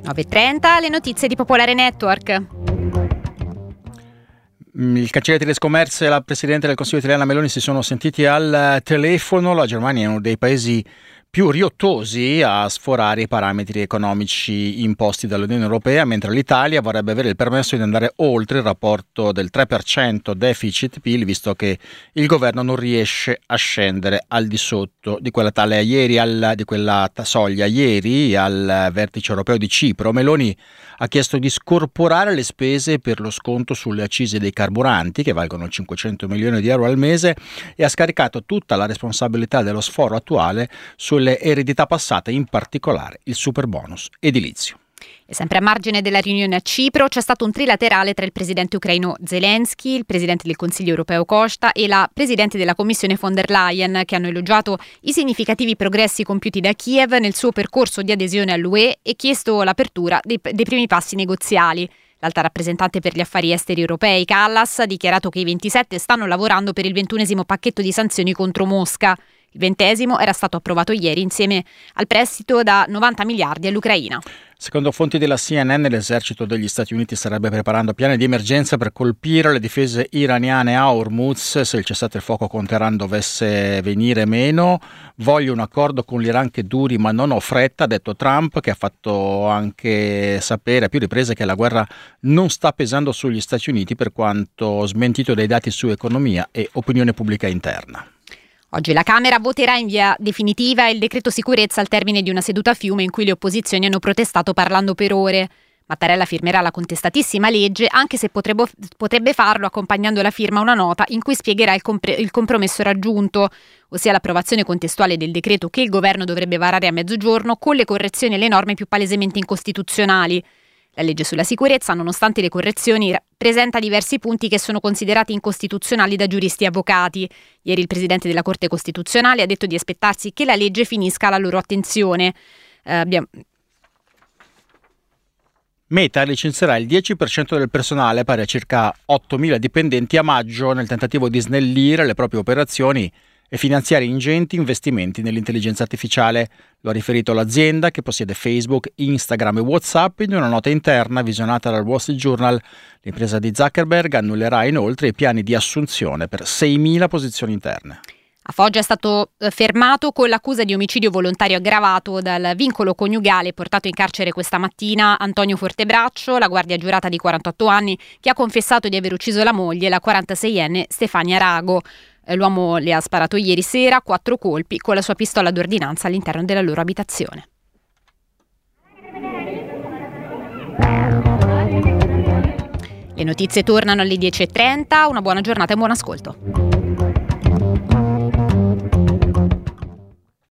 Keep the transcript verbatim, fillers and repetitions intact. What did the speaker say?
nove e trenta, le notizie di Popolare Network. Il cancelliere tedesco Merz e la Presidente del Consiglio italiana Meloni si sono sentiti al telefono. La Germania è uno dei paesi più riottosi a sforare i parametri economici imposti dall'Unione Europea, mentre l'Italia vorrebbe avere il permesso di andare oltre il rapporto del tre per cento deficit-P I L, visto che il governo non riesce a scendere al di sotto di quella tale ieri, al, di quella soglia. Ieri al vertice europeo di Cipro, Meloni ha chiesto di scorporare le spese per lo sconto sulle accise dei carburanti, che valgono cinquecento milioni di euro al mese, e ha scaricato tutta la responsabilità dello sforo attuale sulle eredità passate, in particolare il superbonus edilizio. E sempre a margine della riunione a Cipro c'è stato un trilaterale tra il presidente ucraino Zelensky, il presidente del Consiglio europeo Costa e la presidente della Commissione von der Leyen, che hanno elogiato i significativi progressi compiuti da Kiev nel suo percorso di adesione all'U E e chiesto l'apertura dei, dei primi passi negoziali. L'alta rappresentante per gli affari esteri europei, Kallas, ha dichiarato che i ventisette stanno lavorando per il ventunesimo pacchetto di sanzioni contro Mosca. Il ventesimo era stato approvato ieri insieme al prestito da novanta miliardi all'Ucraina. Secondo fonti della C N N, l'esercito degli Stati Uniti starebbe preparando piani di emergenza per colpire le difese iraniane a Hormuz se il cessate il fuoco con Teheran dovesse venire meno. Voglio un accordo con l'Iran che duri, ma non ho fretta, ha detto Trump, che ha fatto anche sapere a più riprese che la guerra non sta pesando sugli Stati Uniti, per quanto smentito dai dati su economia e opinione pubblica interna. Oggi la Camera voterà in via definitiva il decreto sicurezza al termine di una seduta a Fiume in cui le opposizioni hanno protestato parlando per ore. Mattarella firmerà la contestatissima legge, anche se potrebbe, potrebbe farlo accompagnando la firma a una nota in cui spiegherà il, compre- il compromesso raggiunto, ossia l'approvazione contestuale del decreto che il governo dovrebbe varare a mezzogiorno con le correzioni e le norme più palesemente incostituzionali. La legge sulla sicurezza, nonostante le correzioni, presenta diversi punti che sono considerati incostituzionali da giuristi e avvocati. Ieri il presidente della Corte Costituzionale ha detto di aspettarsi che la legge finisca alla loro attenzione. Eh, abbiamo... Meta licenzierà il dieci per cento del personale, pari a circa ottomila dipendenti, a maggio, nel tentativo di snellire le proprie operazioni e finanziare ingenti investimenti nell'intelligenza artificiale. Lo ha riferito l'azienda, che possiede Facebook, Instagram e WhatsApp, in una nota interna visionata dal Wall Street Journal. L'impresa di Zuckerberg annullerà inoltre i piani di assunzione per seimila posizioni interne. A Foggia è stato fermato con l'accusa di omicidio volontario aggravato dal vincolo coniugale, portato in carcere questa mattina Antonio Fortebraccio, la guardia giurata di quarantotto anni, che ha confessato di aver ucciso la moglie, la quarantaseienne Stefania Rago. L'uomo le ha sparato ieri sera quattro colpi con la sua pistola d'ordinanza all'interno della loro abitazione. Le notizie tornano alle dieci e trenta, una buona giornata e buon ascolto.